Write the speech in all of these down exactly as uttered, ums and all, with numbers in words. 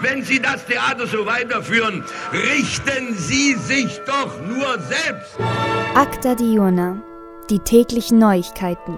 Wenn Sie das Theater so weiterführen, richten Sie sich doch nur selbst. Acta Diurna, die täglichen Neuigkeiten.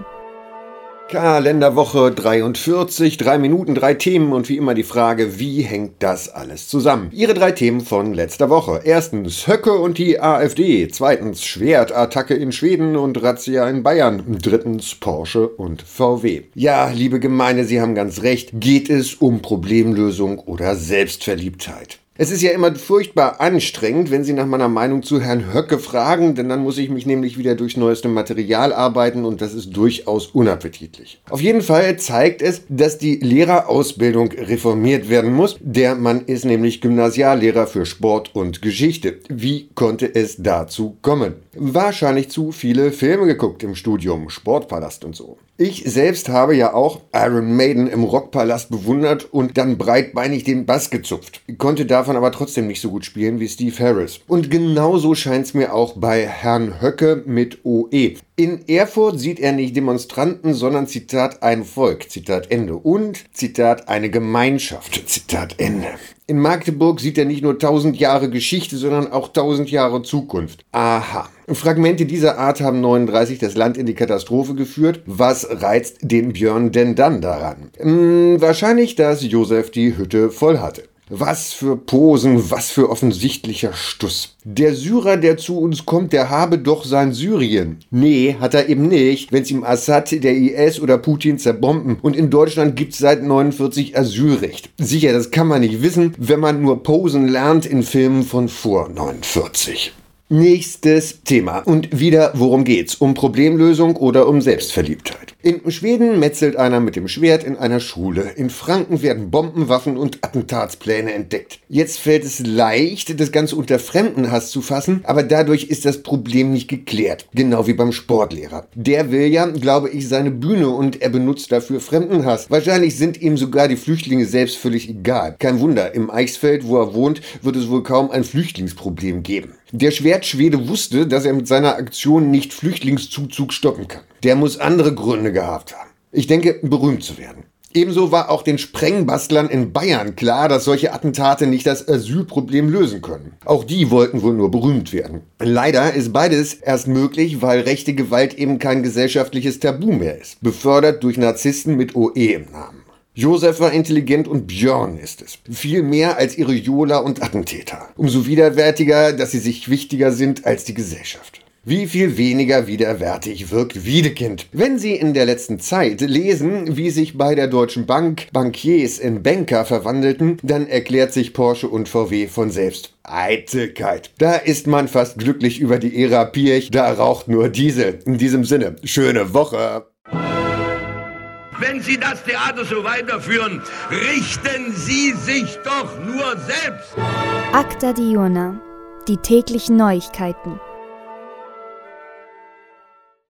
Kalenderwoche dreiundvierzig, drei Minuten, drei Themen und wie immer die Frage, wie hängt das alles zusammen? Ihre drei Themen von letzter Woche. Erstens Höcke und die AfD. Zweitens Schwertattacke in Schweden und Razzia in Bayern. Drittens Porsche und V W. Ja, liebe Gemeinde, Sie haben ganz recht. Geht es um Problemlösung oder Selbstverliebtheit? Es ist ja immer furchtbar anstrengend, wenn Sie nach meiner Meinung zu Herrn Höcke fragen, denn dann muss ich mich nämlich wieder durch neuestem Material arbeiten und das ist durchaus unappetitlich. Auf jeden Fall zeigt es, dass die Lehrerausbildung reformiert werden muss. Der Mann ist nämlich Gymnasiallehrer für Sport und Geschichte. Wie konnte es dazu kommen? Wahrscheinlich zu viele Filme geguckt im Studium, Sportpalast und so. Ich selbst habe ja auch Iron Maiden im Rockpalast bewundert und dann breitbeinig den Bass gezupft. Konnte davon aber trotzdem nicht so gut spielen wie Steve Harris. Und genauso scheint es mir auch bei Herrn Höcke mit O E. In Erfurt sieht er nicht Demonstranten, sondern, Zitat, ein Volk, Zitat Ende. Und, Zitat, eine Gemeinschaft, Zitat Ende. In Magdeburg sieht er nicht nur tausend Jahre Geschichte, sondern auch tausend Jahre Zukunft. Aha. Fragmente dieser Art haben neununddreißig das Land in die Katastrophe geführt. Was reizt den Björn denn dann daran? Hm, wahrscheinlich, dass Josef die Hütte voll hatte. Was für Posen, was für offensichtlicher Stuss. Der Syrer, der zu uns kommt, der habe doch sein Syrien. Nee, hat er eben nicht, wenn's ihm Assad, der I S oder Putin zerbomben. Und in Deutschland gibt's seit neunundvierzig Asylrecht. Sicher, das kann man nicht wissen, wenn man nur Posen lernt in Filmen von vor neunundvierzig. Nächstes Thema. Und wieder, worum geht's? Um Problemlösung oder um Selbstverliebtheit? In Schweden metzelt einer mit dem Schwert in einer Schule. In Franken werden Bombenwaffen und Attentatspläne entdeckt. Jetzt fällt es leicht, das Ganze unter Fremdenhass zu fassen, aber dadurch ist das Problem nicht geklärt. Genau wie beim Sportlehrer. Der will ja, glaube ich, seine Bühne und er benutzt dafür Fremdenhass. Wahrscheinlich sind ihm sogar die Flüchtlinge selbst völlig egal. Kein Wunder, im Eichsfeld, wo er wohnt, wird es wohl kaum ein Flüchtlingsproblem geben. Der Schwertschwede wusste, dass er mit seiner Aktion nicht Flüchtlingszuzug stoppen kann. Der muss andere Gründe gehabt haben. Ich denke, berühmt zu werden. Ebenso war auch den Sprengbastlern in Bayern klar, dass solche Attentate nicht das Asylproblem lösen können. Auch die wollten wohl nur berühmt werden. Leider ist beides erst möglich, weil rechte Gewalt eben kein gesellschaftliches Tabu mehr ist. Befördert durch Narzissten mit O E im Namen. Josef war intelligent und Björn ist es. Viel mehr als ihre Jola und Attentäter. Umso widerwärtiger, dass sie sich wichtiger sind als die Gesellschaft. Wie viel weniger widerwärtig wirkt Wiedekind. Wenn Sie in der letzten Zeit lesen, wie sich bei der Deutschen Bank Bankiers in Banker verwandelten, dann erklärt sich Porsche und V W von selbst. Eitelkeit. Da ist man fast glücklich über die Ära Pirch, da raucht nur Diesel. In diesem Sinne, schöne Woche. Wenn Sie das Theater so weiterführen, richten Sie sich doch nur selbst. Acta Diurna, die täglichen Neuigkeiten.